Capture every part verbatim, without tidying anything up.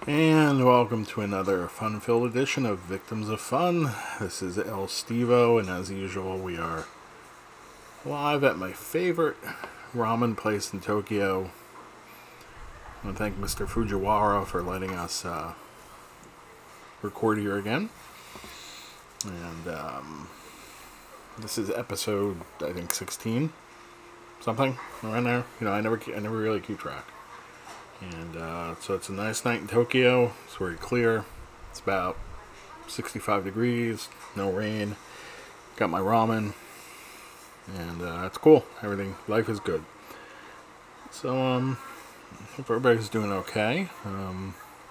And welcome to another fun-filled edition of Victims of Fun. This is El Stevo, and as usual, we are live at my favorite ramen place in Tokyo. I want to thank Mister Fujiwara for letting us uh, record here again. And um, this is episode, I think, sixteen, something around there. You know, I never, I never really keep track. And uh, so it's a nice night in Tokyo. It's very clear. It's about sixty-five degrees, no rain. Got my ramen, and uh, it's cool. Everything, life is good. So um, hope everybody's doing okay. Um,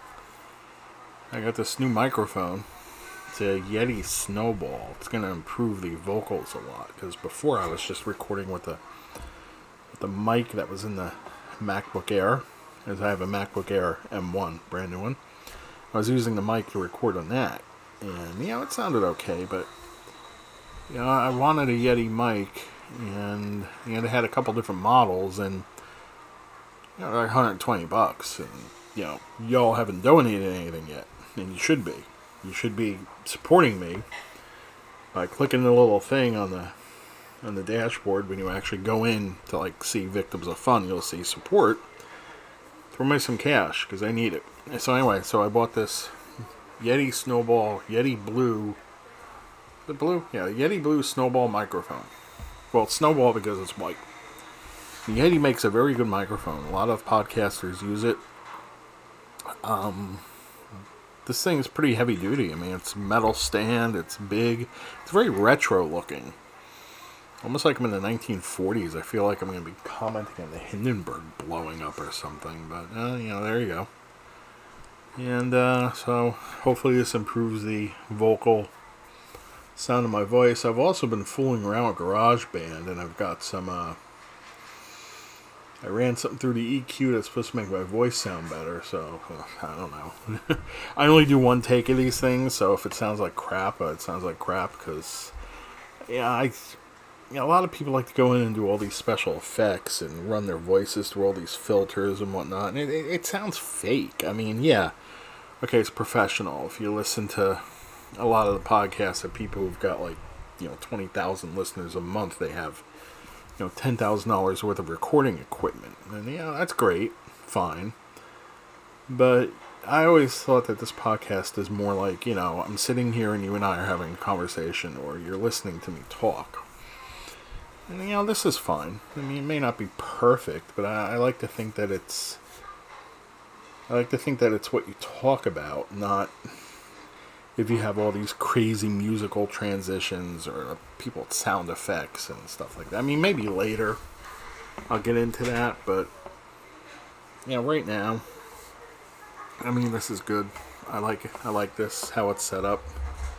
I got this new microphone. It's a Yeti Snowball. It's gonna improve the vocals a lot because before I was just recording with the with the mic that was in the MacBook Air. As I have a MacBook Air M one, brand new one. I was using the mic to record on that, and you know, it sounded okay, but you know, I wanted a Yeti mic, and you know, they had a couple different models, and you know, they're one hundred twenty bucks, and you know, y'all haven't donated anything yet, and you should be. You should be supporting me by clicking the little thing on the on the dashboard when you actually go in to like see Victims of Fun. You'll see support. Throw me some cash, because I need it. So anyway, so I bought this Yeti Snowball, Yeti Blue, the blue? Yeah, Yeti Blue Snowball microphone. Well, it's Snowball because it's white. The Yeti makes a very good microphone. A lot of podcasters use it. Um, this thing is pretty heavy duty. I mean, it's metal stand, it's big. It's very retro looking. Almost like I'm in the nineteen forties. I feel like I'm going to be commenting on the Hindenburg blowing up or something. But, uh, you know, there you go. And uh, so, hopefully this improves the vocal sound of my voice. I've also been fooling around with GarageBand, and I've got some... Uh, I ran something through the E Q that's supposed to make my voice sound better, so uh, I don't know. I only do one take of these things, so if it sounds like crap, uh, it sounds like crap, because... Yeah, I... You know, a lot of people like to go in and do all these special effects and run their voices through all these filters and whatnot. And it, it, it sounds fake. I mean, yeah, okay, it's professional. If you listen to a lot of the podcasts of people who've got like, you know, twenty thousand listeners a month, they have, you know, ten thousand dollars worth of recording equipment. And, yeah, that's great. Fine. But I always thought that this podcast is more like, you know, I'm sitting here and you and I are having a conversation, or you're listening to me talk. And, you know, this is fine. I mean, it may not be perfect, but I, I like to think that it's... I like to think that it's what you talk about, not if you have all these crazy musical transitions or people with sound effects and stuff like that. I mean, maybe later I'll get into that, but, yeah, right now, I mean, this is good. I like it. I like this, how it's set up.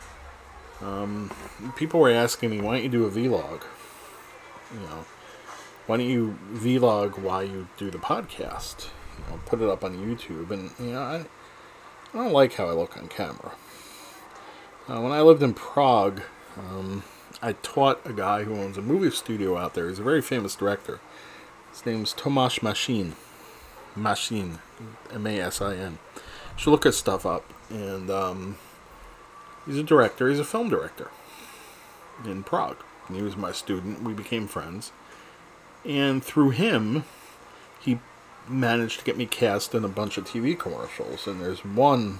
Um, people were asking me, why don't you do a vlog? You know, why don't you vlog while you do the podcast? You know, put it up on YouTube. And, you know, I, I don't like how I look on camera. Uh, when I lived in Prague, um, I taught a guy who owns a movie studio out there. He's a very famous director. His name's Tomasz Masin. Masin. M A S I N. You should look his stuff up. And um, he's a director. He's a film director in Prague. And he was my student. We became friends. And through him, he managed to get me cast in a bunch of T V commercials. And there's one,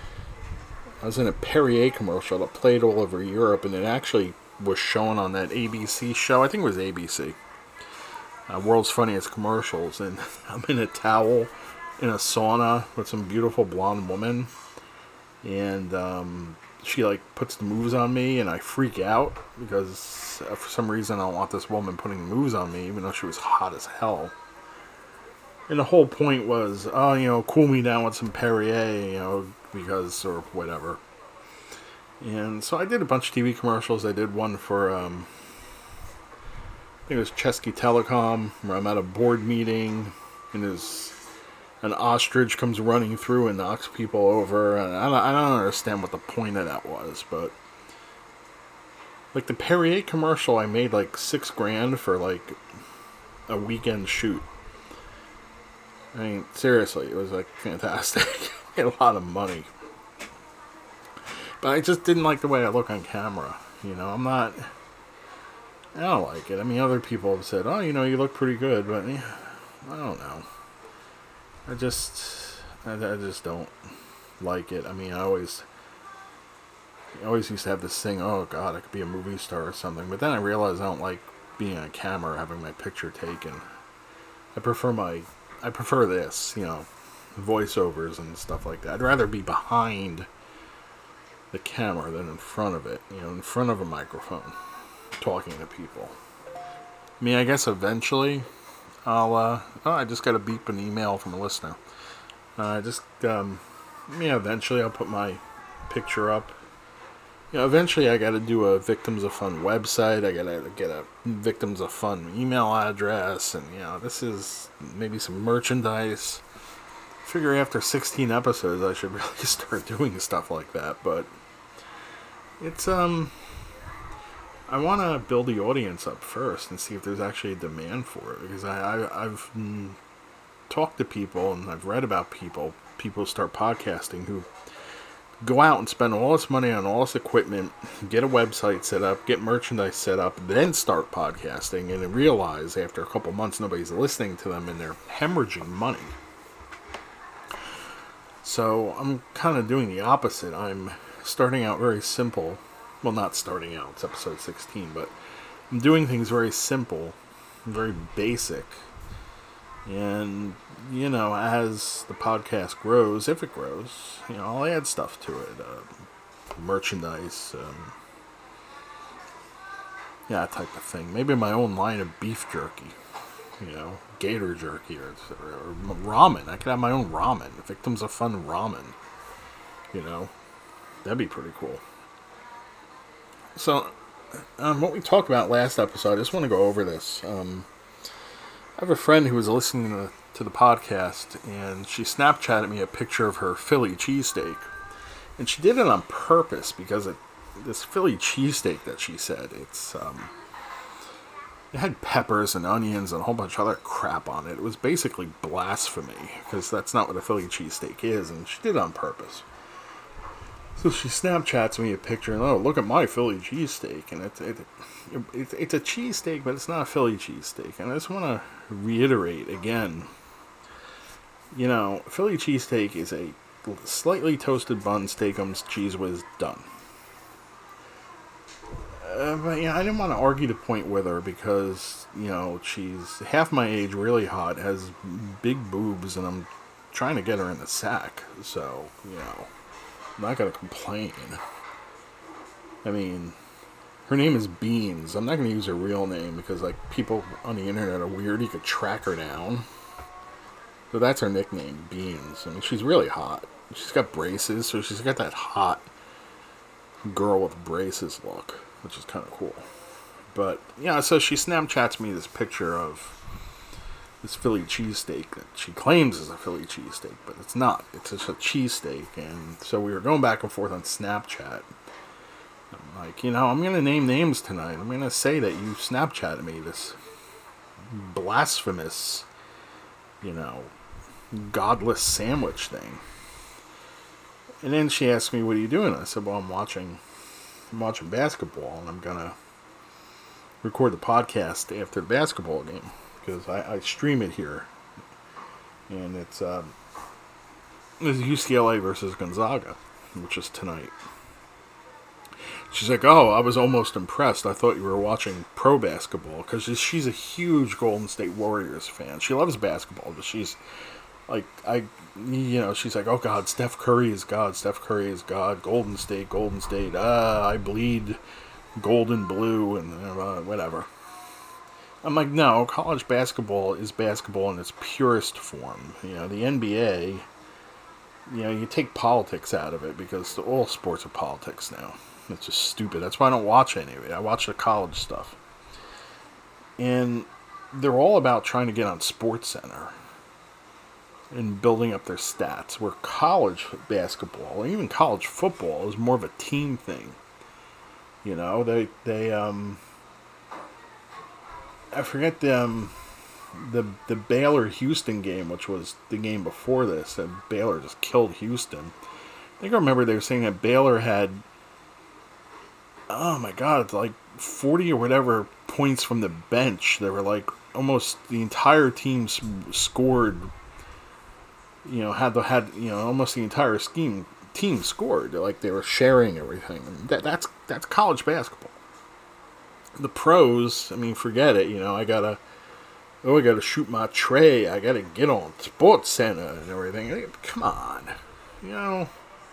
I was in a Perrier commercial that played all over Europe, and it actually was shown on that A B C show. I think it was A B C. Uh, World's Funniest Commercials. And I'm in a towel in a sauna with some beautiful blonde woman. And, um... she like puts the moves on me, and I freak out because uh, for some reason I don't want this woman putting moves on me, even though she was hot as hell. And the whole point was, oh, you know, cool me down with some Perrier, you know, because, or whatever. And so I did a bunch of T V commercials. I did one for, um, I think it was Chesky Telecom, where I'm at a board meeting, and there's an ostrich comes running through and knocks people over, and I don't, I don't understand what the point of that was, but like the Perrier commercial, I made like six grand for like a weekend shoot. I mean, seriously, it was like fantastic. pay a lot of money. But I just didn't like the way I look on camera. You know, I'm not... I don't like it. I mean, other people have said, oh, you know, you look pretty good, but yeah, I don't know. I just... I, I just don't like it. I mean, I always... I always used to have this thing, oh, God, I could be a movie star or something. But then I realized I don't like being on camera, having my picture taken. I prefer my... I prefer this, you know, voiceovers and stuff like that. I'd rather be behind the camera than in front of it, you know, in front of a microphone, talking to people. I mean, I guess eventually I'll, uh, oh, I just got a beep an email from a listener. Uh, I just, um, yeah, eventually I'll put my picture up. You know, eventually I got to do a Victims of Fun website. I got to get a Victims of Fun email address, and, you know, this is maybe some merchandise. I figure after sixteen episodes I should really start doing stuff like that, but it's, um, I want to build the audience up first and see if there's actually a demand for it, because I, I, I've mm, talked to people and I've read about people, people start podcasting who go out and spend all this money on all this equipment, get a website set up, get merchandise set up, then start podcasting, and then realize after a couple months nobody's listening to them and they're hemorrhaging money. So I'm kind of doing the opposite. I'm starting out very simple. Well, not starting out, it's episode sixteen, but I'm doing things very simple, very basic. And, you know, as the podcast grows, if it grows, you know, I'll add stuff to it. Uh, merchandise, um, yeah, that type of thing. Maybe my own line of beef jerky, you know, gator jerky, or, or, or ramen. I could have my own ramen. Victims of Fun ramen, you know. That'd be pretty cool. So, um, what we talked about last episode, I just want to go over this. Um, I have a friend who was listening to, to the podcast, and she Snapchatted me a picture of her Philly cheesesteak. And she did it on purpose, because it, this Philly cheesesteak that she said, it's, um, it had peppers and onions and a whole bunch of other crap on it. It was basically blasphemy, because that's not what a Philly cheesesteak is, and she did it on purpose. So she Snapchats me a picture, and oh, look at my Philly cheesesteak. And it's, it, it, it's a cheesesteak, but it's not a Philly cheesesteak. And I just want to reiterate again, you know, Philly cheesesteak is a slightly toasted bun, steakums, cheese whiz, done. Uh, but yeah, I didn't want to argue the point with her because, you know, she's half my age, really hot, has big boobs, and I'm trying to get her in the sack. So, you know, I'm not going to complain. I mean, her name is Beans. I'm not going to use her real name because, like, people on the internet are weird. You could track her down. So that's her nickname, Beans. I mean, she's really hot. She's got braces, so she's got that hot girl with braces look, which is kind of cool. But, yeah, so she Snapchats me this picture of this Philly cheesesteak that she claims is a Philly cheesesteak, but it's not. It's just a cheesesteak. And so we were going back and forth on Snapchat. I'm like, you know, I'm going to name names tonight. I'm going to say that you Snapchatted me this blasphemous, you know, godless sandwich thing. And then she asked me, what are you doing? I said, well, I'm watching, I'm watching basketball, and I'm going to record the podcast after the basketball game, because I, I stream it here. And it's, um, it's U C L A versus Gonzaga, which is tonight. She's like, oh, I was almost impressed. I thought you were watching pro basketball, because she's a huge Golden State Warriors fan. She loves basketball, but she's like, I, you know, she's like, oh God, Steph Curry is God. Steph Curry is God. Golden State, Golden State. Ah, I bleed golden blue and uh, whatever. I'm like, no, college basketball is basketball in its purest form. You know, the N B A, you know, you take politics out of it because all sports are politics now. It's just stupid. That's why I don't watch any of it. I watch the college stuff. And they're all about trying to get on SportsCenter and building up their stats, where college basketball, and even college football, is more of a team thing. You know, they, they, um, I forget them, the the Baylor Houston game, which was the game before this, and Baylor just killed Houston. I think I remember they were saying that Baylor had, oh my god, like forty or whatever points from the bench. They were like almost the entire team scored. You know, had the had you know almost the entire scheme team scored. Like they were sharing everything. And that that's that's college basketball. The pros, I mean, forget it. You know, I gotta. Oh, I gotta shoot my tray. I gotta get on Sports Center and everything. Come on. You know,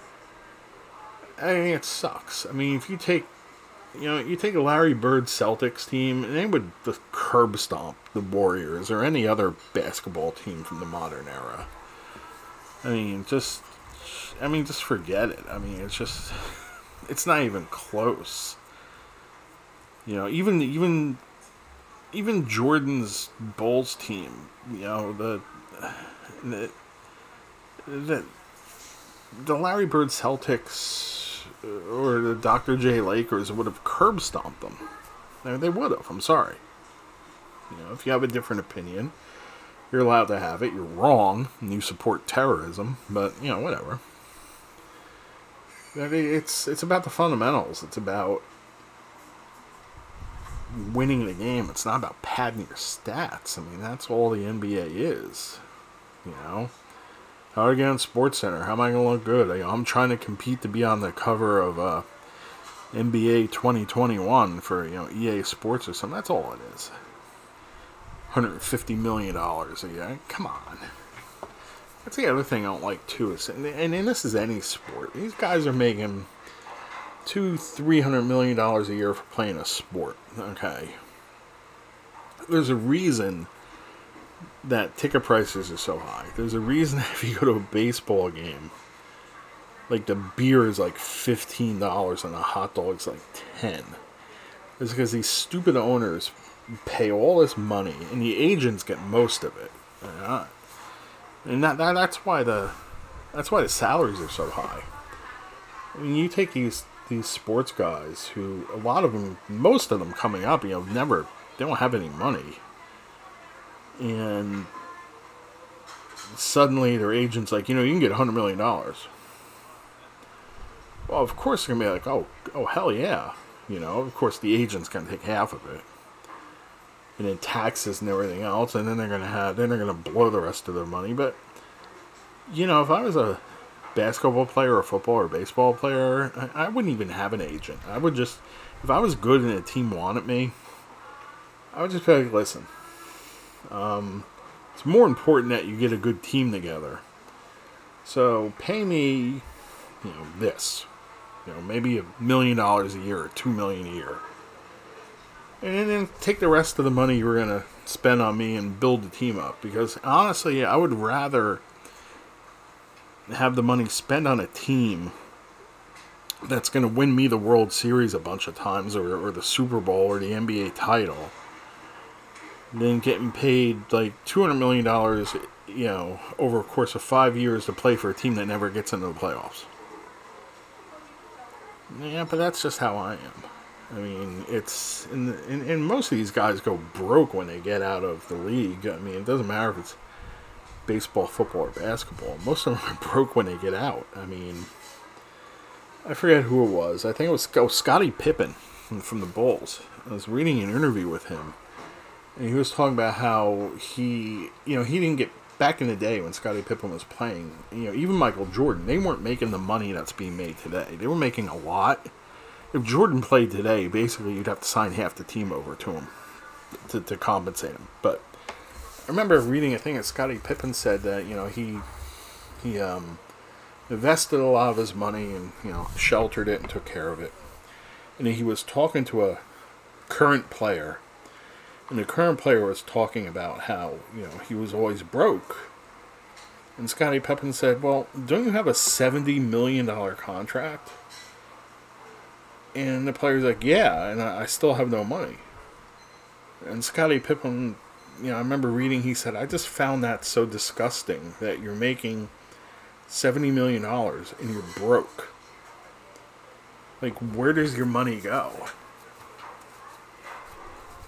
I mean, it sucks. I mean, if you take, you know, you take a Larry Bird Celtics team, and they would just curb stomp the Warriors or any other basketball team from the modern era. I mean, just, I mean, just forget it. I mean, it's just, it's not even close. You know, even, even, Even Jordan's Bulls team, you know, the the the, the Larry Bird Celtics or the Doctor J Lakers would have curb stomped them. They would have. I'm sorry. You know, if you have a different opinion, you're allowed to have it. You're wrong, and you support terrorism. But you know, whatever. It's it's about the fundamentals. It's about winning the game. It's not about padding your stats. I mean, that's all the N B A is. You know, how do I get on Sports Center? How am I going to look good? I, I'm trying to compete to be on the cover of uh, N B A twenty twenty-one for, you know, E A Sports or something. That's all it is. one hundred fifty million dollars a year. Come on. That's the other thing I don't like too. Is, and, and, and this is any sport. These guys are making two, three hundred million dollars a year for playing a sport. Okay, there's a reason that ticket prices are so high. There's a reason that if you go to a baseball game, like the beer is like fifteen dollars and the hot dog's like ten. It's because these stupid owners pay all this money and the agents get most of it. Uh, and that, that that's why the that's why the salaries are so high. I mean, you take these. These sports guys who, a lot of them, most of them coming up, you know, never, they don't have any money. And suddenly their agent's like, you know, you can get one hundred million dollars. Well, of course they're going to be like, oh, oh, hell yeah. You know, of course the agent's going to take half of it. And then taxes and everything else, and then they're going to have, then they're going to blow the rest of their money. But, you know, if I was a basketball player or football or baseball player, I, I wouldn't even have an agent. I would just, if I was good and a team wanted me, I would just be like, listen, um, it's more important that you get a good team together. So pay me, you know, this, you know, maybe a million dollars a year or two million a year. And then take the rest of the money you were going to spend on me and build the team up. Because honestly, I would rather have the money spent on a team that's going to win me the World Series a bunch of times or, or the Super Bowl or the N B A title than getting paid like two hundred million dollars, you know, over a course of five years to play for a team that never gets into the playoffs. Yeah, but that's just how I am. I mean, it's, and, and, and most of these guys go broke when they get out of the league. I mean, it doesn't matter if it's baseball, football, or basketball. Most of them are broke when they get out. I mean, I forget who it was. I think it was oh, Scottie Pippen from, from the Bulls. I was reading an interview with him, and he was talking about how he, you know, he didn't get, back in the day when Scottie Pippen was playing, you know, even Michael Jordan, they weren't making the money that's being made today. They were making a lot. If Jordan played today, basically you'd have to sign half the team over to him to, to compensate him. But I remember reading a thing that Scottie Pippen said that, you know, he he um, invested a lot of his money and, you know, sheltered it and took care of it. And he was talking to a current player, and the current player was talking about how, you know, he was always broke. And Scottie Pippen said, well, don't you have a seventy million dollars contract? And the player's like, yeah, and I still have no money. And Scottie Pippen, you know, I remember reading, he said, I just found that so disgusting that you're making seventy million dollars and you're broke. Like, where does your money go?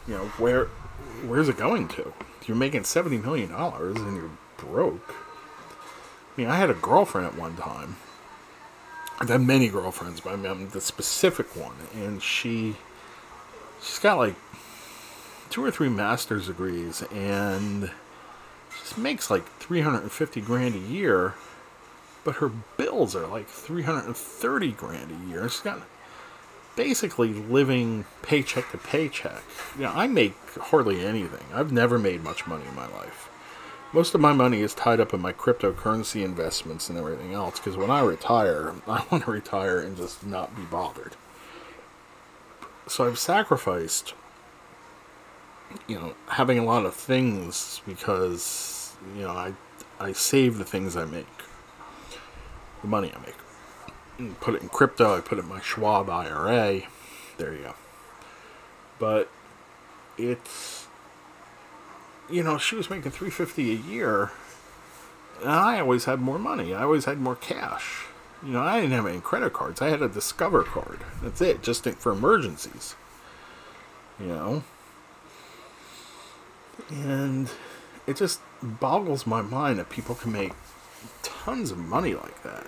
you know, where where's it going to? You're making seventy million dollars and you're broke. I mean, I had a girlfriend at one time. I've had many girlfriends, but I mean, I'm the specific one, and she she's got like two or three master's degrees, and she makes like three hundred fifty grand a year, but her bills are like three hundred thirty grand a year. She's got basically living paycheck to paycheck. You know, I make hardly anything. I've never made much money in my life. Most of my money is tied up in my cryptocurrency investments and everything else, because when I retire, I want to retire and just not be bothered. So I've sacrificed, you know, having a lot of things because, you know, I, I save the things I make, the money I make. And put it in crypto, I put it in my Schwab I R A. There you go. But it's, you know, she was making three hundred fifty dollars a year, and I always had more money. I always had more cash. You know, I didn't have any credit cards. I had a Discover card. That's it, just for emergencies. You know? And it just boggles my mind that people can make tons of money like that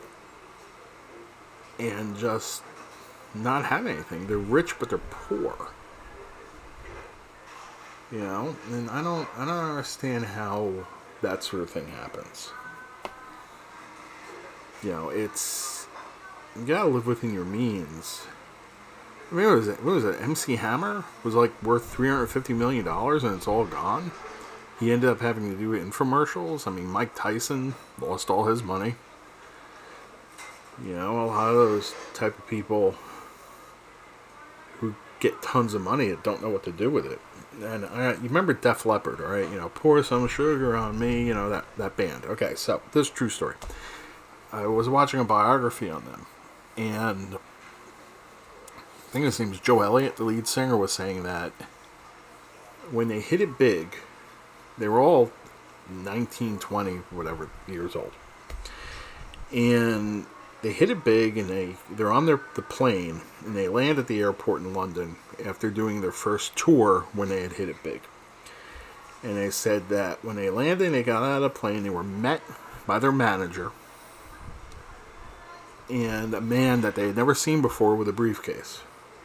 and just not have anything. They're rich, but they're poor. You know, and I don't, I don't understand how that sort of thing happens. You know, it's, you gotta live within your means. I mean, what was it? What was it? M C Hammer was like worth three hundred fifty million dollars and it's all gone. He ended up having to do infomercials. I mean, Mike Tyson lost all his money. You know, a lot of those type of people who get tons of money and don't know what to do with it. And I, you remember Def Leppard, right? You know, pour some sugar on me, you know, that, that band. Okay, so this is a true story. I was watching a biography on them, and I think his name is Joe Elliott, the lead singer, was saying that when they hit it big, they were all nineteen, twenty, whatever years old. And they hit it big, and they, they're on their the plane, and they land at the airport in London after doing their first tour when they had hit it big. And they said that when they landed and they got out of the plane, they were met by their manager and a man that they had never seen before with a briefcase.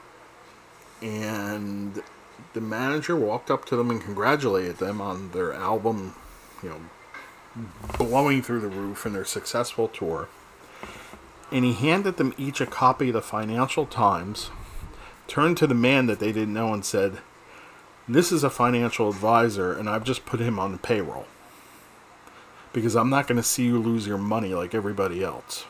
And the manager walked up to them and congratulated them on their album, you know, blowing through the roof in their successful tour. And he handed them each a copy of the Financial Times, turned to the man that they didn't know and said, "This is a financial advisor, and I've just put him on the payroll, because I'm not going to see you lose your money like everybody else."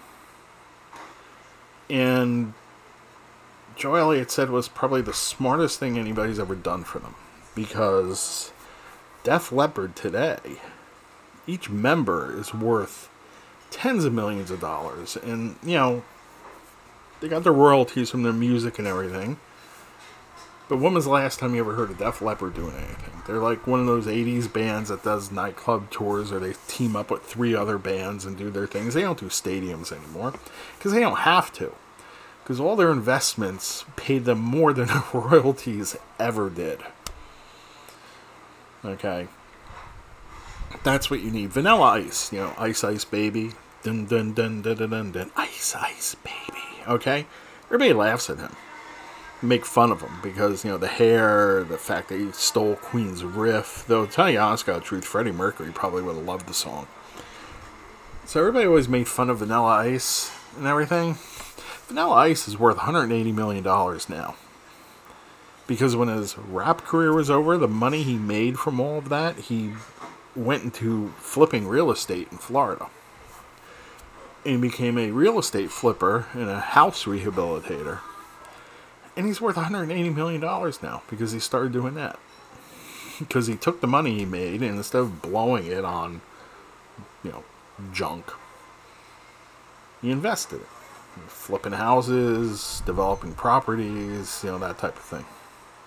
And Joe Elliott said it was probably the smartest thing anybody's ever done for them, because Def Leppard today, each member is worth tens of millions of dollars, and, you know, they got their royalties from their music and everything. But when was the last time you ever heard of Def Leppard doing anything? They're like one of those eighties bands that does nightclub tours, or they team up with three other bands and do their things. They don't do stadiums anymore, because they don't have to. Because all their investments paid them more than their royalties ever did. Okay. That's what you need. Vanilla Ice, you know, Ice Ice Baby. Dun dun dun dun dun dun dun. Ice Ice Baby. Okay? Everybody laughs at him. Make fun of him because, you know, the hair, the fact that he stole Queen's riff. Though, to tell you honest God truth, Freddie Mercury probably would have loved the song. So everybody always made fun of Vanilla Ice and everything. Vanilla Ice is worth one hundred eighty million dollars now. Because when his rap career was over, the money he made from all of that, he went into flipping real estate in Florida. And he became a real estate flipper and a house rehabilitator. And he's worth one hundred eighty million dollars now because he started doing that. Because he took the money he made and instead of blowing it on, you know, junk, he invested it. Flipping houses, developing properties, you know, that type of thing.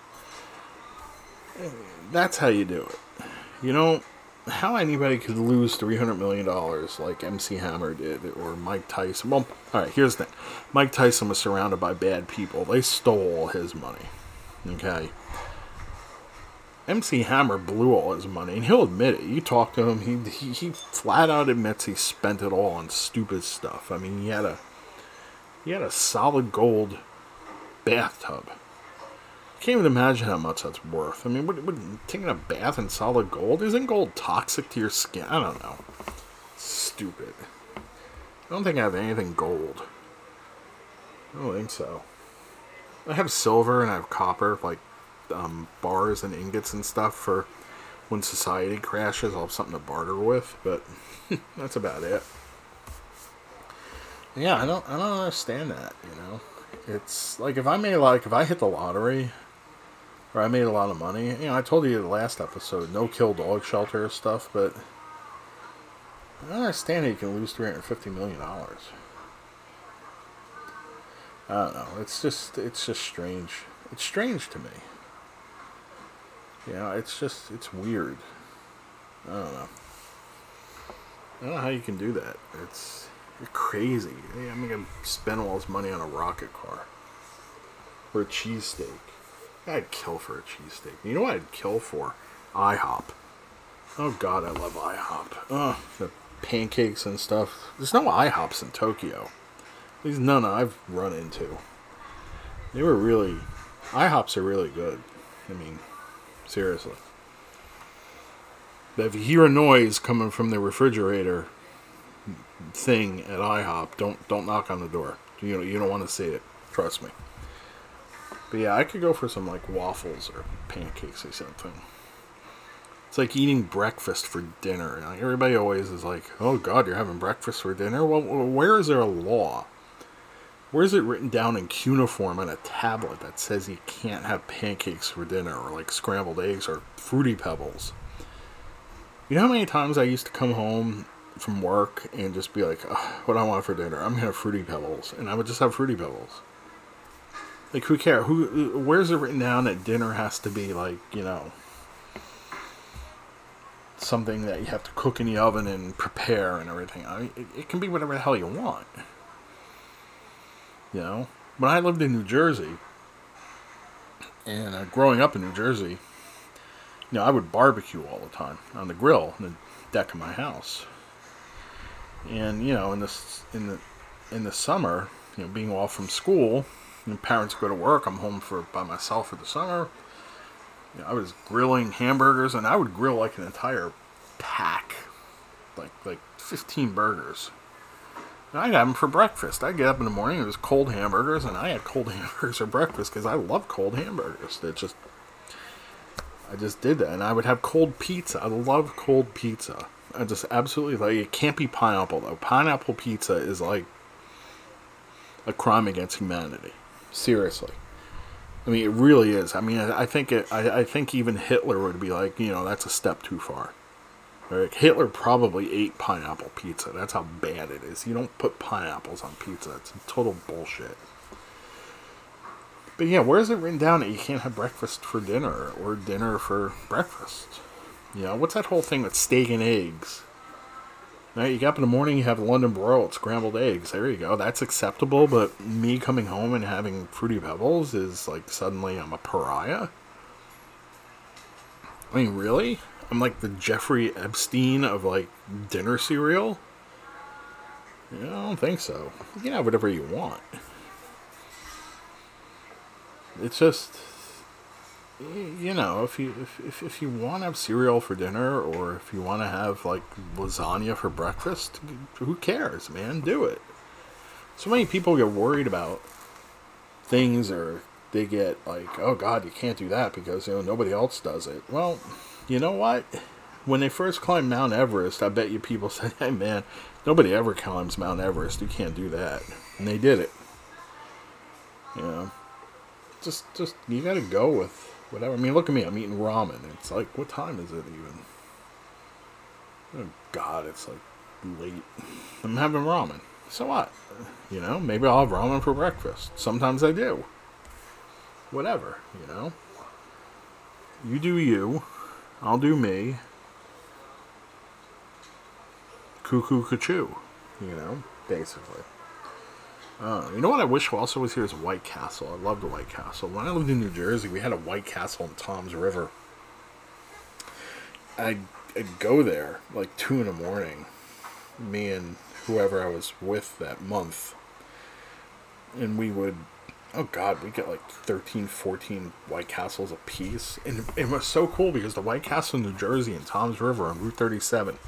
That's how you do it. You know, how anybody could lose three hundred million dollars like M C Hammer did, or Mike Tyson. Well, alright, here's the thing. Mike Tyson was surrounded by bad people. They stole all his money. Okay? M C Hammer blew all his money, and he'll admit it. You talk to him, he, he he flat out admits he spent it all on stupid stuff. I mean, he had a he had a solid gold bathtub. Can't even imagine how much that's worth. I mean, what, what, taking a bath in solid gold? Isn't gold toxic to your skin? I don't know. Stupid. I don't think I have anything gold. I don't think so. I have silver and I have copper, like um, bars and ingots and stuff for when society crashes. I'll have something to barter with, but that's about it. Yeah, I don't, I don't understand that. You know, it's like if I made like if I hit the lottery, or I made a lot of money. You know, I told you the last episode, no kill dog shelter stuff, but I don't understand how you can lose three hundred fifty million dollars. I don't know. It's just, it's just strange. It's strange to me. You know, it's just, it's weird. I don't know. I don't know how you can do that. It's, you're crazy. I'm going to spend all this money on a rocket car. Or a cheesesteak. I'd kill for a cheesesteak. You know what I'd kill for? IHOP. Oh God, I love IHOP. Oh, the pancakes and stuff. There's no IHOPs in Tokyo. At least none I've run into. They were really... IHOPs are really good. I mean, seriously. But if you hear a noise coming from the refrigerator thing at IHOP, don't don't knock on the door. You know, you don't want to see it. Trust me. But yeah, I could go for some like waffles or pancakes or something. It's like eating breakfast for dinner. Like everybody always is like, "Oh God, you're having breakfast for dinner." Well, where is there a law? Where is it written down in cuneiform on a tablet that says you can't have pancakes for dinner or like scrambled eggs or Fruity Pebbles? You know how many times I used to come home from work and just be like, oh, "What do I want for dinner? I'm gonna have Fruity Pebbles," and I would just have Fruity Pebbles. Like, who cares? Who? Where's it written down that dinner has to be like, you know, something that you have to cook in the oven and prepare and everything? I mean, it, it can be whatever the hell you want. You know, when I lived in New Jersey, and uh, growing up in New Jersey, you know, I would barbecue all the time on the grill in the deck of my house. And you know, in this in the in the summer, you know, being off from school. And parents go to work, I'm home for by myself for the summer. You know, I was grilling hamburgers, and I would grill like an entire pack, like like fifteen burgers. And I'd have them for breakfast. I'd get up in the morning, it was cold hamburgers, and I had cold hamburgers for breakfast because I love cold hamburgers. It just, I just did that, and I would have cold pizza. I love cold pizza. I just absolutely like. It can't be pineapple though. Pineapple pizza is like a crime against humanity. Seriously. I mean, it really is. I mean, I think it. I, I think even Hitler would be like, you know, that's a step too far. Like, Hitler probably ate pineapple pizza. That's how bad it is. You don't put pineapples on pizza. It's total bullshit. But yeah, where is it written down that you can't have breakfast for dinner or dinner for breakfast? You know, what's that whole thing with steak and eggs? Right, you get up in the morning, you have London broiled scrambled eggs. There you go. That's acceptable, but me coming home and having Fruity Pebbles is like suddenly I'm a pariah? I mean, really? I'm like the Jeffrey Epstein of like dinner cereal? Yeah, I don't think so. You can have whatever you want. It's just, you know, if you if, if, if you want to have cereal for dinner, or if you want to have like lasagna for breakfast, who cares, man? Do it. So many people get worried about things, or they get like, oh God, you can't do that because, you know, nobody else does it. Well, you know what? When they first climbed Mount Everest, I bet you people said, hey man, nobody ever climbs Mount Everest. You can't do that. And they did it. You know, just just you got to go with whatever. I mean, look at me. I'm eating ramen. It's like, what time is it even? Oh, God, it's like late. I'm having ramen. So what? You know, maybe I'll have ramen for breakfast. Sometimes I do. Whatever, you know. You do you. I'll do me. Cuckoo, cuckoo. You know, basically. Uh, you know what I wish also was here is White Castle. I love the White Castle. When I lived in New Jersey, we had a White Castle in Tom's River. I'd, I'd go there like two in the morning, me and whoever I was with that month, and we would, oh god, we get like thirteen, fourteen White Castles a piece. And it was so cool because the White Castle in New Jersey and Tom's River on Route thirty-seven,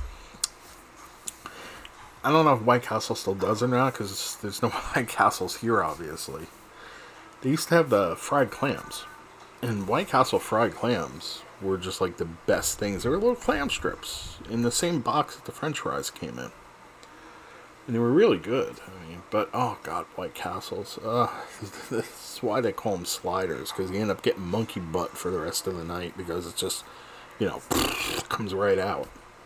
I don't know if White Castle still does or not, because there's no White Castles here, obviously. They used to have the fried clams. And White Castle fried clams were just like the best things. They were little clam strips in the same box that the French fries came in. And they were really good. I mean, but, oh god, White Castles. Uh, that's why they call them sliders, because you end up getting monkey butt for the rest of the night, because it's just, you know, comes right out.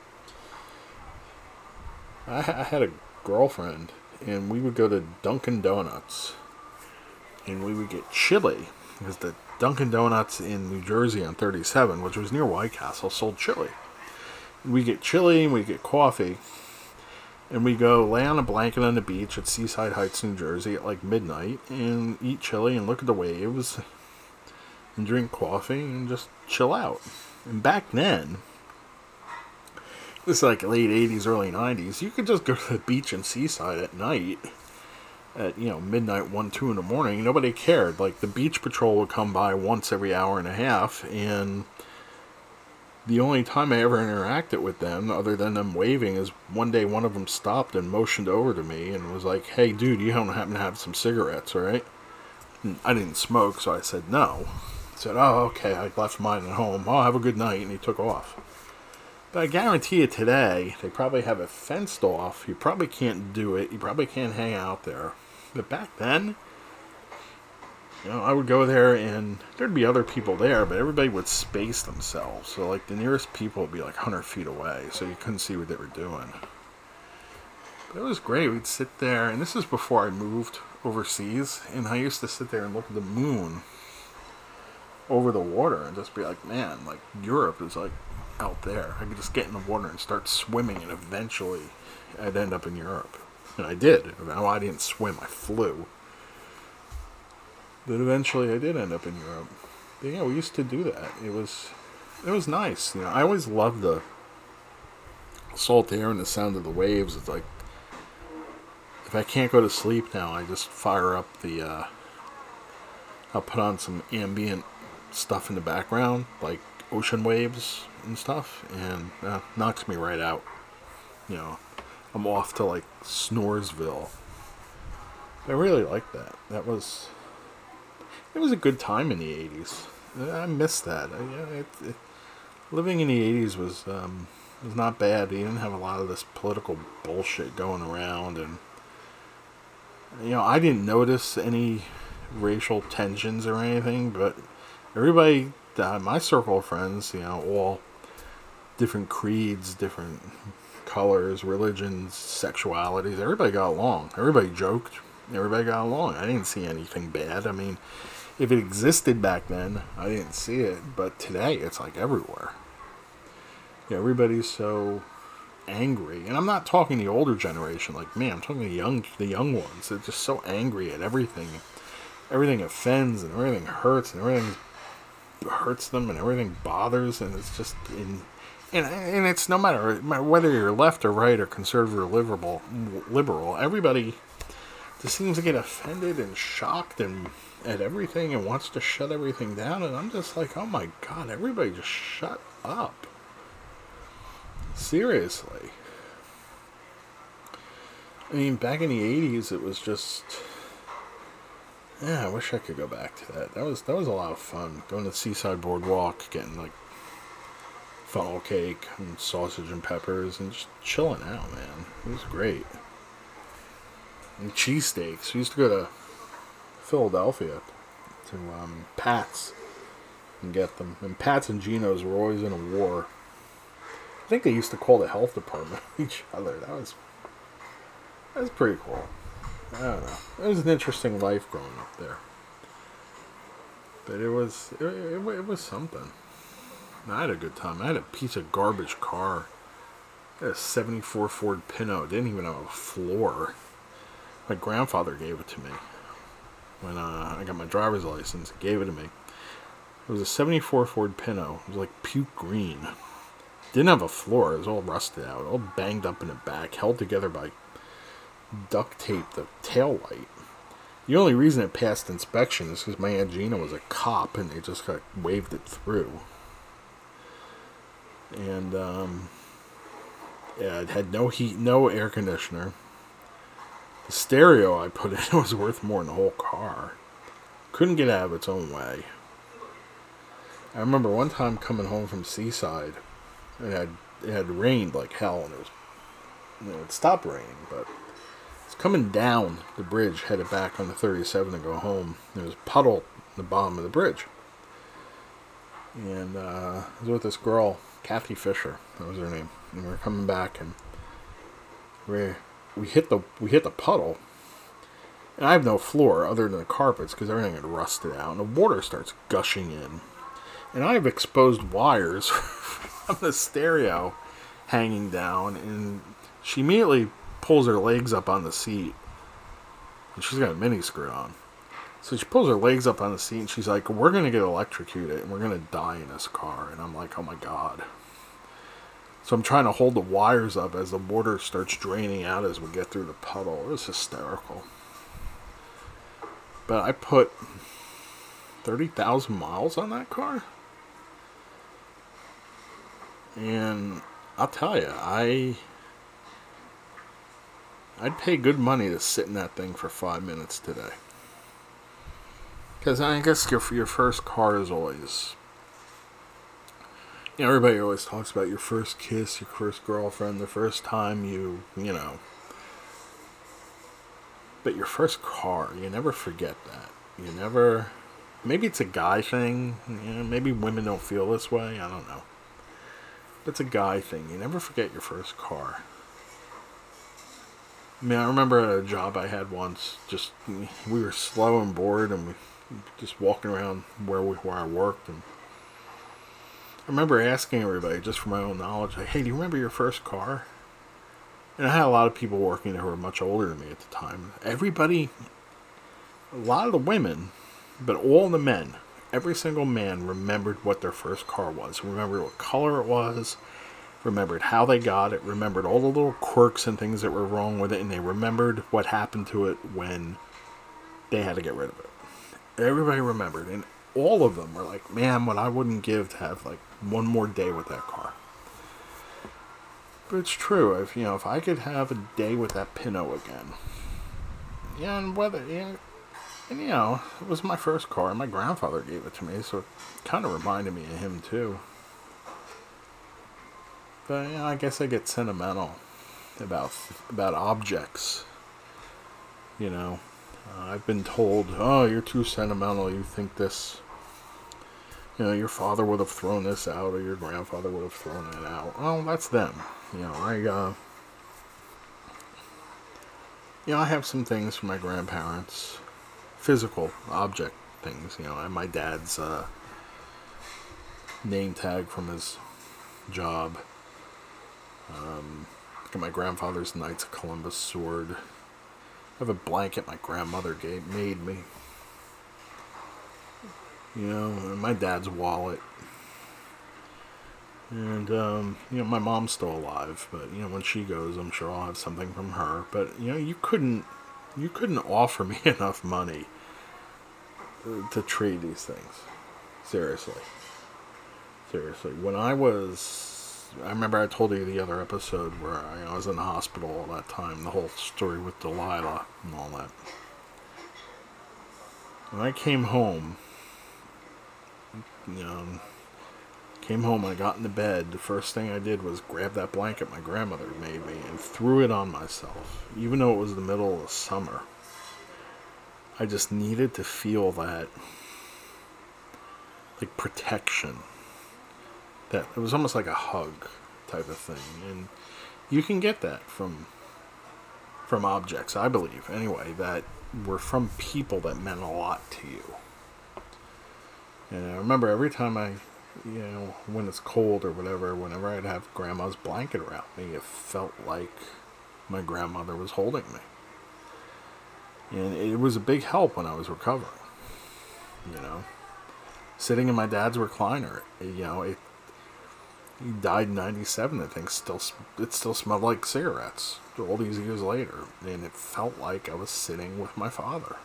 I, I had a girlfriend, and we would go to Dunkin' Donuts, and we would get chili, because the Dunkin' Donuts in New Jersey on thirty-seven, which was near White Castle, sold chili. We get chili, and we get coffee, and we go lay on a blanket on the beach at Seaside Heights, New Jersey at like midnight, and eat chili and look at the waves, and drink coffee, and just chill out. And back then, this is like late eighties, early nineties, you could just go to the beach in Seaside at night, at, you know, midnight, one, two in the morning. Nobody cared. Like, the beach patrol would come by once every hour and a half, and the only time I ever interacted with them, other than them waving, is one day one of them stopped and motioned over to me and was like, hey, dude, you don't happen to have some cigarettes, right? And I didn't smoke, so I said no. I said, oh, okay, I left mine at home. Oh, have a good night, and he took off. But I guarantee you today, they probably have it fenced off. You probably can't do it. You probably can't hang out there. But back then, you know, I would go there and there'd be other people there, but everybody would space themselves. So, like, the nearest people would be like one hundred feet away, so you couldn't see what they were doing. But it was great. We'd sit there, and this is before I moved overseas, and I used to sit there and look at the moon over the water and just be like, man, like, Europe is like out there. I could just get in the water and start swimming, and eventually I'd end up in Europe. And I did. Well, I didn't swim, I flew. But eventually I did end up in Europe. But yeah, we used to do that. It was it was nice. You know, I always loved the salt air and the sound of the waves. It's like, if I can't go to sleep now, I just fire up the uh I'll put on some ambient stuff in the background, like ocean waves and stuff, and uh, knocks me right out. You know, I'm off to like Snoresville. I really liked that. That was it was a good time in the eighties. I miss that. I, it, it, living in the eighties was um, was not bad. You didn't have a lot of this political bullshit going around, and you know, I didn't notice any racial tensions or anything, but everybody, uh, my circle of friends, you know, all different creeds, different colors, religions, sexualities, everybody got along. Everybody joked. Everybody got along. I didn't see anything bad. I mean, if it existed back then, I didn't see it. But today, it's like everywhere. Yeah, everybody's so angry. And I'm not talking the older generation like me. I'm talking the young, the young ones. They're just so angry at everything. Everything offends and everything hurts and everything hurts them and everything bothers. And it's just in... And, and it's no matter whether you're left or right or conservative or liberal, liberal, everybody just seems to get offended and shocked and at everything and wants to shut everything down. And I'm just like, oh my god, everybody just shut up. Seriously. I mean, back in the eighties, it was just... Yeah, I wish I could go back to that. That was, that was a lot of fun. Going to the Seaside Boardwalk, getting like funnel cake and sausage and peppers and just chilling out, man. It was great. And cheesesteaks. We used to go to Philadelphia to um, Pat's and get them. And Pat's and Geno's were always in a war. I think they used to call the health department each other. That was that was pretty cool. I don't know. It was an interesting life growing up there. But it was it, it, it was something. I had a good time. I had a piece of garbage car. I had a seventy-four Ford Pinto. It didn't even have a floor. My grandfather gave it to me when uh, I got my driver's license. He gave it to me. It was a seventy-four Ford Pinto. It was like puke green. Didn't have a floor. It was all rusted out, all banged up in the back, held together by duct tape, the tail light. The only reason it passed inspection is because my Aunt Gina was a cop and they just got waved it through. And, um, yeah, it had no heat, no air conditioner. The stereo I put in was worth more than the whole car. Couldn't get out of its own way. I remember one time coming home from Seaside, it had, it had rained like hell, and it was, you know, it stopped raining, but it's coming down the bridge, headed back on the thirty-seven to go home. There was a puddle at the bottom of the bridge. And uh, I was with this girl, Kathy Fisher, that was her name. And we were coming back, and we we hit the we hit the puddle. And I have no floor other than the carpets because everything had rusted out, and the water starts gushing in. And I have exposed wires from the stereo hanging down, and she immediately pulls her legs up on the seat. And she's got a mini skirt on. So she pulls her legs up on the seat, and she's like, we're going to get electrocuted, and we're going to die in this car. And I'm like, oh my God. So I'm trying to hold the wires up as the water starts draining out as we get through the puddle. It was hysterical. But I put thirty thousand miles on that car. And I'll tell you, I, I'd pay good money to sit in that thing for five minutes today. Because I guess your, your first car is always, you know, everybody always talks about your first kiss, your first girlfriend, the first time you, you know. But your first car, you never forget that. You never, maybe it's a guy thing. You know, maybe women don't feel this way. I don't know. It's a guy thing. You never forget your first car. I mean, I remember a job I had once. Just we were slow and bored, and we just walking around where we where I worked. And I remember asking everybody, just for my own knowledge, like, "Hey, do you remember your first car?" And I had a lot of people working there who were much older than me at the time. Everybody, a lot of the women, but all the men. Every single man remembered what their first car was. Remembered what color it was. Remembered how they got it. Remembered all the little quirks and things that were wrong with it. And they remembered what happened to it when they had to get rid of it. Everybody remembered. And all of them were like, man, what I wouldn't give to have like one more day with that car. But it's true. If, you know, if I could have a day with that Pinot again. Yeah, and whether, yeah. And, you know, it was my first car. My grandfather gave it to me, so it kind of reminded me of him, too. But, you know, I guess I get sentimental about about objects. You know, uh, I've been told, oh, you're too sentimental. You think this, you know, your father would have thrown this out, or your grandfather would have thrown it out. Well, that's them. You know, I, uh, you know, I have some things from my grandparents. Physical object things, you know, and my dad's uh, name tag from his job. Um, look at my grandfather's Knights of Columbus sword. I have a blanket my grandmother gave made me. You know, and my dad's wallet. And, um, you know, my mom's still alive, but, you know, when she goes, I'm sure I'll have something from her. But, you know, you couldn't, you couldn't offer me enough money to trade these things. Seriously. Seriously. When I was, I remember I told you the other episode where I, you know, I was in the hospital all that time, the whole story with Delilah and all that. When I came home, you know, came home and I got into bed, the first thing I did was grab that blanket my grandmother made me and threw it on myself, even though it was the middle of the summer. I just needed to feel that, like, protection. That it was almost like a hug type of thing, and you can get that from from objects, I believe, anyway, that were from people that meant a lot to you. And I remember every time I, you know, when it's cold or whatever, whenever I'd have grandma's blanket around me, it felt like my grandmother was holding me. And it was a big help when I was recovering. You know, sitting in my dad's recliner, you know, it, He died in ninety-seven, I think. Still, it still smelled like cigarettes all these years later. And it felt like I was sitting with my father.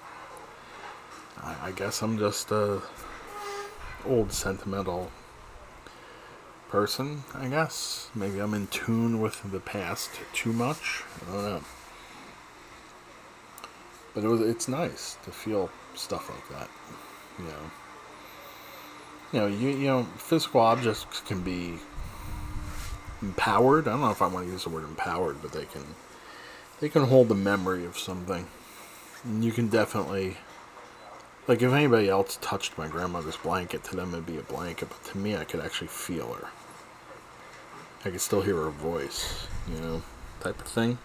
I, I guess I'm just a old sentimental person, I guess. Maybe I'm in tune with the past too much. I don't know. But it was it's nice to feel stuff like that. You know. You know, you, you know, physical objects can be empowered. I don't know if I want to use the word empowered, but they can they can hold the memory of something. And you can definitely, like, if anybody else touched my grandmother's blanket, to them it'd be a blanket, but to me I could actually feel her. I could still hear her voice, you know, type of thing.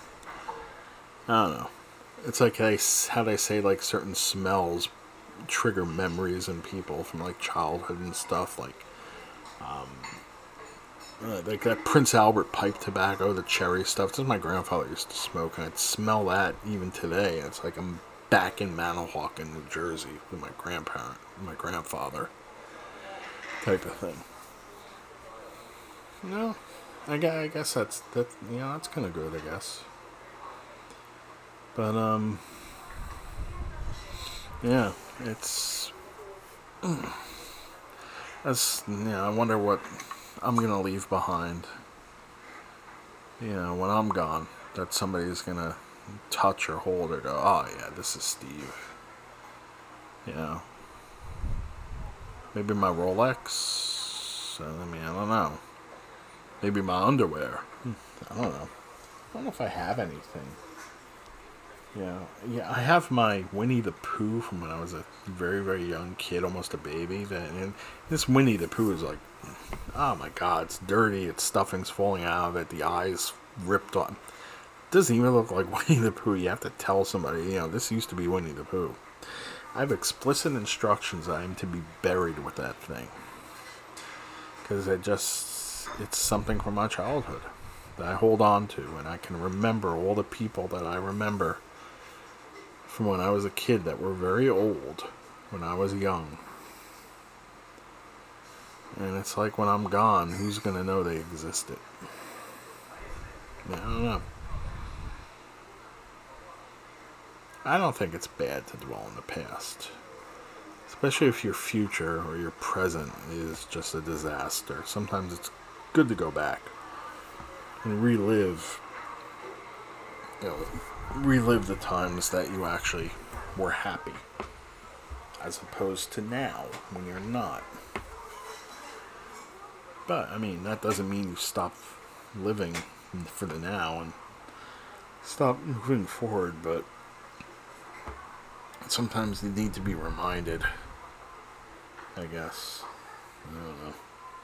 I don't know. It's like I, how they say, like, certain smells trigger memories in people from, like, childhood and stuff, like um uh, like that Prince Albert pipe tobacco, the cherry stuff. This is my grandfather used to smoke, and I'd smell that even today. It's like I'm back in Manahawkin, New Jersey, with my grandparent, my grandfather, type of thing. No, I guess, I guess that's that. You know, that's kind of good, I guess. But um, yeah. It's, that's, you know, I wonder what I'm going to leave behind, you know, when I'm gone, that somebody's going to touch or hold or go, oh yeah, this is Steve, you know, maybe my Rolex, I mean, I don't know, maybe my underwear, I don't know, I don't know if I have anything. Yeah, yeah. I have my Winnie the Pooh from when I was a very, very young kid, almost a baby. That and this Winnie the Pooh is like, oh my God, it's dirty. Its stuffing's falling out of it. The eyes ripped off. It doesn't even look like Winnie the Pooh. You have to tell somebody, you know, this used to be Winnie the Pooh. I have explicit instructions that I'm to be buried with that thing, because it just, it's something from my childhood that I hold on to, and I can remember all the people that I remember from when I was a kid that were very old when I was young. And it's like, when I'm gone, who's going to know they existed? I don't know. I don't think it's bad to dwell in the past. Especially if your future or your present is just a disaster. Sometimes it's good to go back and relive, you know, relive the times that you actually were happy, as opposed to now when you're not. But I mean, that doesn't mean you stop living for the now and stop moving forward, but sometimes you need to be reminded, I guess. I don't know.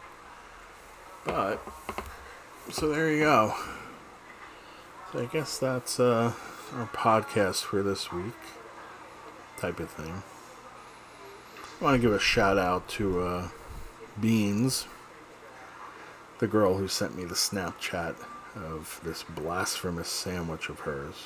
But so there you go. So I guess that's uh our podcast for this week, type of thing. I want to give a shout out to uh, Beans, the girl who sent me the Snapchat of this blasphemous sandwich of hers.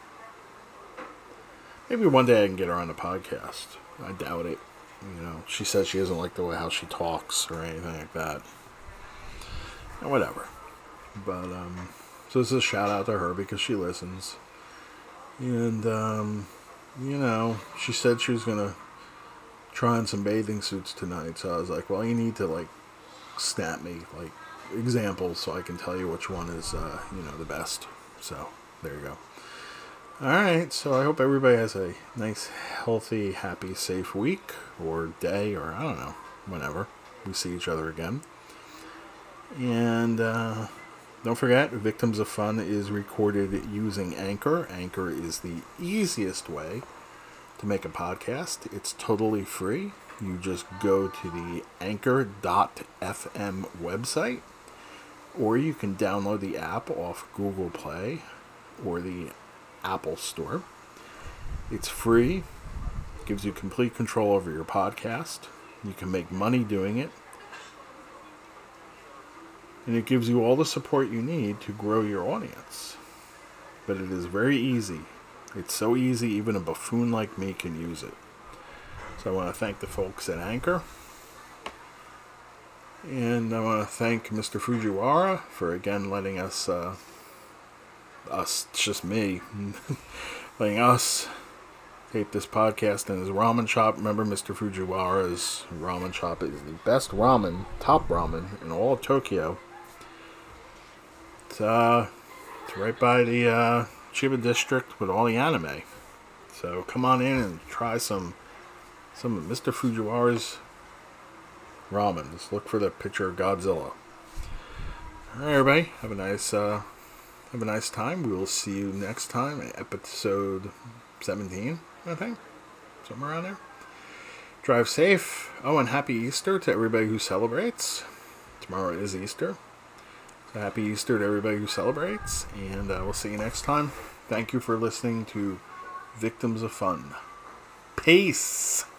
Maybe one day I can get her on the podcast. I doubt it. You know, she says she doesn't like the way how she talks or anything like that. And whatever. But um, so this is a shout out to her because she listens. And, um, you know, she said she was going to try on some bathing suits tonight. So I was like, well, you need to, like, snap me, like, examples so I can tell you which one is, uh, you know, the best. So, there you go. Alright, so I hope everybody has a nice, healthy, happy, safe week, or day, or I don't know, whenever we see each other again. And, uh... don't forget, Victims of Fun is recorded using Anchor. Anchor is the easiest way to make a podcast. It's totally free. You just go to the anchor dot f m website, or you can download the app off Google Play or the Apple Store. It's free. It gives you complete control over your podcast. You can make money doing it. And it gives you all the support you need to grow your audience. But it is very easy. It's so easy, even a buffoon like me can use it. So I want to thank the folks at Anchor. And I want to thank Mister Fujiwara for again letting us, uh, us, it's just me, letting us tape this podcast in his ramen shop. Remember, Mister Fujiwara's ramen shop is the best ramen, top ramen in all of Tokyo. It's, uh, it's right by the uh, Chiba district with all the anime. So come on in and try some some of Mister Fujiwara's ramen. Just look for the picture of Godzilla. Alright, everybody, have a nice uh, have a nice time. We will see you next time at episode seventeen, I think. Somewhere around there. Drive safe. Oh, and happy Easter to everybody who celebrates. Tomorrow is Easter. So happy Easter to everybody who celebrates. And uh, we'll see you next time. Thank you for listening to Victims of Fun. Peace!